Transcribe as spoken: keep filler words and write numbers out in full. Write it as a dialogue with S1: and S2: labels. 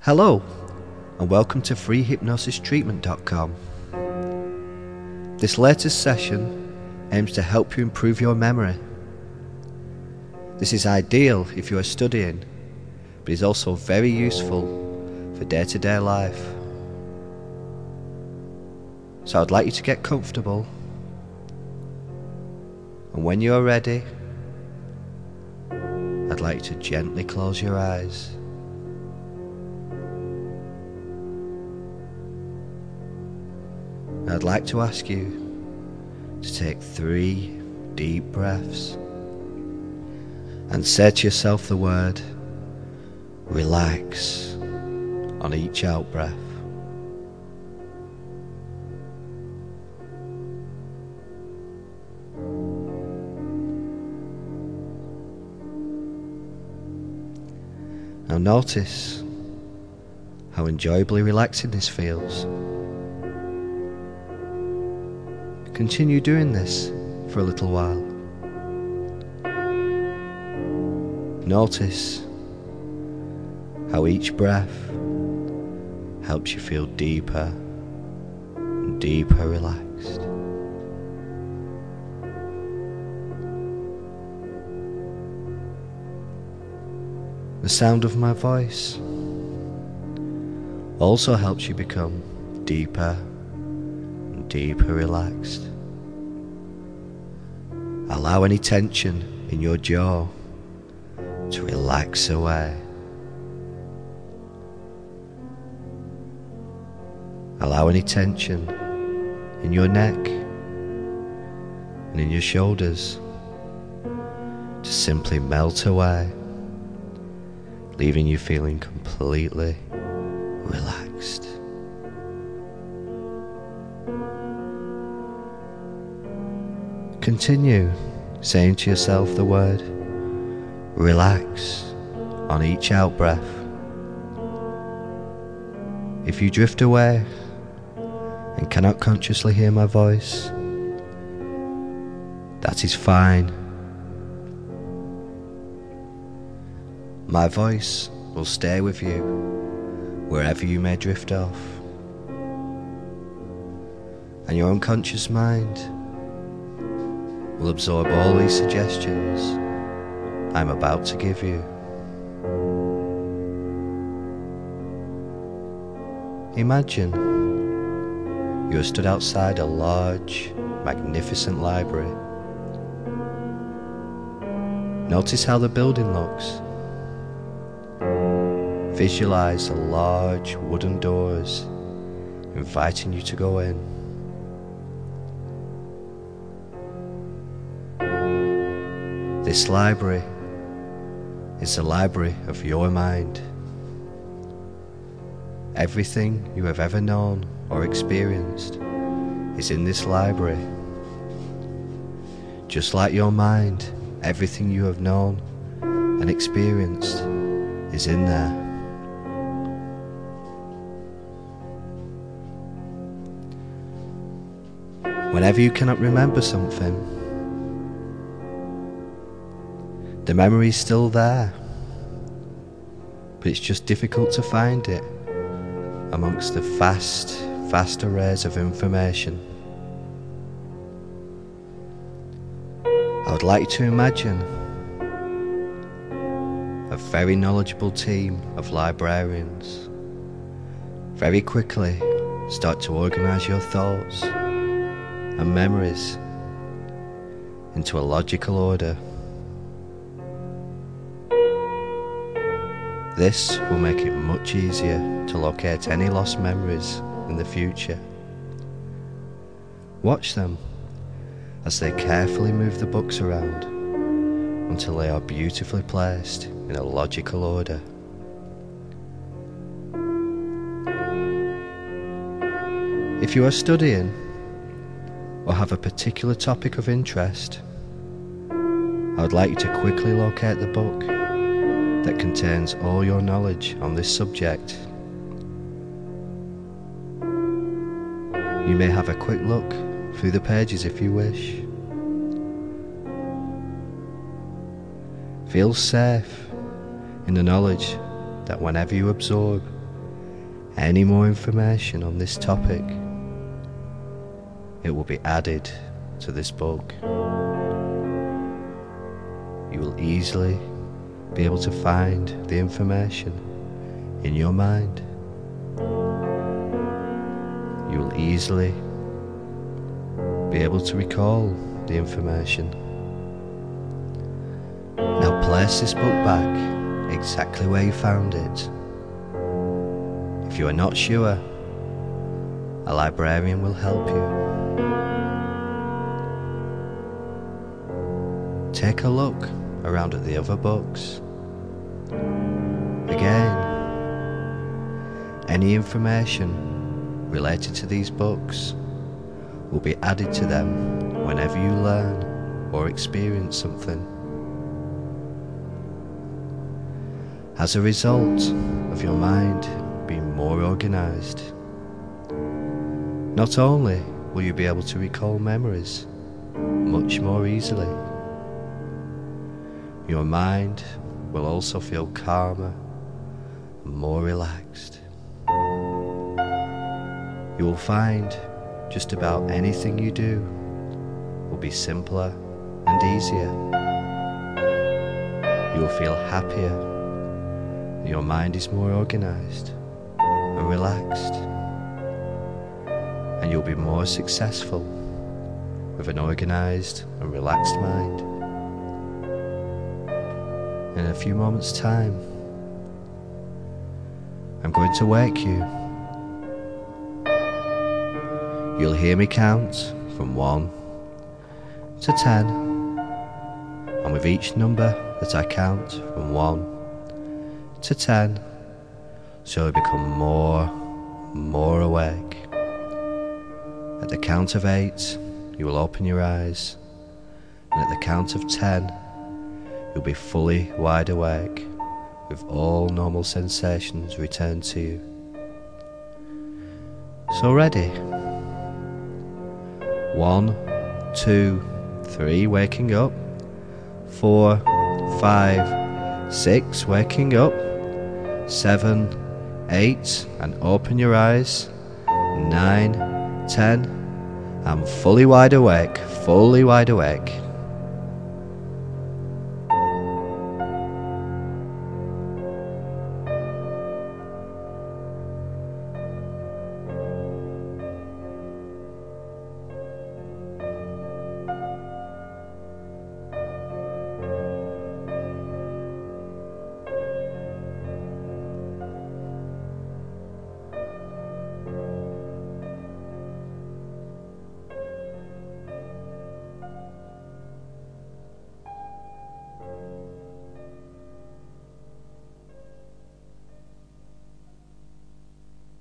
S1: Hello, and welcome to free hypnosis treatment dot com. This latest session aims to help you improve your memory. This is ideal if you are studying, but is also very useful for day-to-day life. So I'd like you to get comfortable, and when you are ready, I'd like you to gently close your eyes. I'd like to ask you to take three deep breaths and say to yourself the word relax on each out breath. Now notice how enjoyably relaxing this feels. Continue doing this for a little while. Notice how each breath helps you feel deeper and deeper relaxed. The sound of my voice also helps you become deeper and deeper relaxed. Allow any tension in your jaw to relax away. Allow any tension in your neck and in your shoulders to simply melt away, leaving you feeling completely relaxed. Continue saying to yourself the word relax on each out breath. If you drift away and cannot consciously hear my voice, that is fine. My voice will stay with you wherever you may drift off, and your unconscious mind will absorb all these suggestions I'm about to give you. Imagine you are stood outside a large, magnificent library. Notice how the building looks. Visualize the large wooden doors inviting you to go in. This library is the library of your mind. Everything you have ever known or experienced is in this library. Just like your mind, everything you have known and experienced is in there. Whenever you cannot remember something, the memory is still there, but it's just difficult to find it amongst the vast, vast arrays of information. I would like you to imagine a very knowledgeable team of librarians very quickly start to organise your thoughts and memories into a logical order. This will make it much easier to locate any lost memories in the future. Watch them as they carefully move the books around until they are beautifully placed in a logical order. If you are studying or have a particular topic of interest, I would like you to quickly locate the book that contains all your knowledge on this subject. You may have a quick look through the pages if you wish. Feel safe in the knowledge that whenever you absorb any more information on this topic, it will be added to this book. You will easily be able to find the information in your mind. You will easily be able to recall the information. Now place this book back exactly where you found it. If you are not sure, a librarian will help you. Take a look around at the other books. Again, any information related to these books will be added to them whenever you learn or experience something. As a result of your mind being more organized, not only will you be able to recall memories much more easily, your mind will also feel calmer and more relaxed. You will find just about anything you do will be simpler and easier. You will feel happier. Your mind is more organized and relaxed, and you'll be more successful with an organized and relaxed mind. In a few moments' time, I'm going to wake you. You'll hear me count from one to ten, and with each number that I count from one to ten, so you become more and more awake. At the count of eight, you will open your eyes, and at the count of ten, you'll be fully wide awake, with all normal sensations returned to you. So ready? One, two, three, waking up. Four, five, six, waking up. Seven, eight, and open your eyes. Nine, ten, I'm fully wide awake, fully wide awake.